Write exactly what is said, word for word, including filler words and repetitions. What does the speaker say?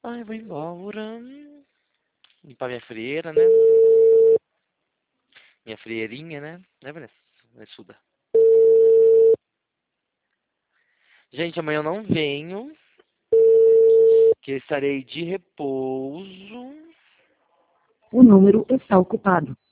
Ai, vou embora. Limpar minha frieira, né? Minha frieirinha, né? Né, Vanessa? Vanessa. Gente, amanhã eu não venho, que eu estarei de repouso. O número está ocupado.